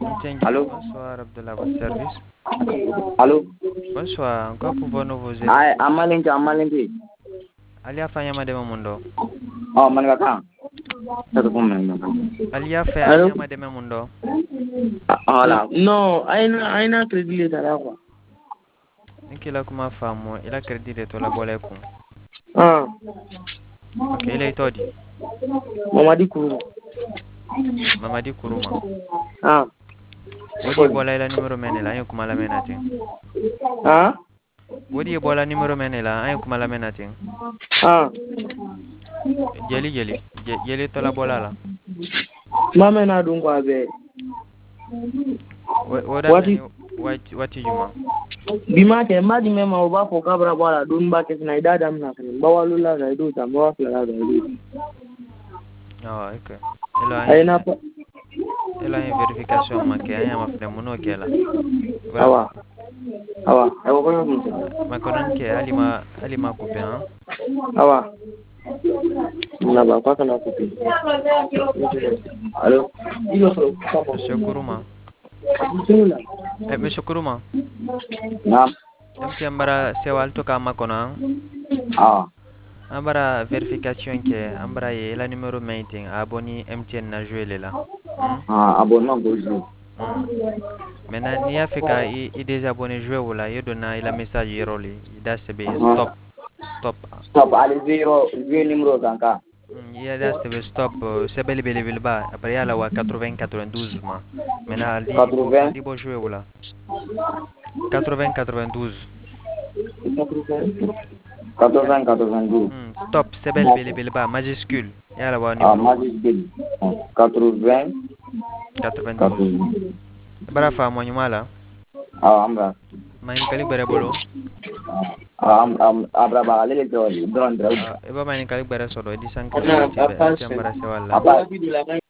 Thank you. Allô? Bonsoir Abdullah, votre service. Allô? Bonsoir, encore pouvons-nous vous aider? Ay, amalinti. Alia Fanyama de Mundo. Oh, manaka. Satu pemain. Alia Fe Allô? Anyama de Mundo. Voilà. Non, aina crédit le tala quoi. Nikila kuma famu, ila credit de tola bole ku. Ah, Ok, ila itodi. Mamadi Kuru. Mamadi Kuruma. Ah, Wodi bola ila numero menela, ayo kuma la menati. ah, Wodi bola numero menela, ayo kuma la menati. ah. Jeli tola bola la. Mama na dungo abe. Woda Wati wati juma. bima ke madi mema oba ko kabra bala dun ba ke na idada mna kan bawalula ga idu ta bawa fla ga idu. Ah, ok. Aina pa Ela em verification make aya mafle muno kela. awa. Awa ko yo. Makonan ke alima coupe hein. Awa. Na ba kwa kana kupi. Allô? Monsieur Kuruma. Bismillah. Monsieur Kuruma. Naam. MT ambara sewal to kama kona. Ah. Ambara verification ke ambara ye la numéro mainting aboni MTN na jouer là. Ah, abonnement bonjour. Maintenant ni afika i désabonné jouer wala yo donna ila message yeroli ida sebe stop. Stop. Allez, zero numéro kanka. Il da sebe stop sebe bele ba après yala wa 80 92 ma. Maintenant li 80 di bo jouer wala. 80 92. 92. Stop sebel bele ba majuscule yala wa Ah, numéro majuscule. 80 92 bara fa mo nyumala Ah, amra. main kali bare bolo Abra ba lele to drone. eba main kali bare sodo di san kali be ambara se wala Apa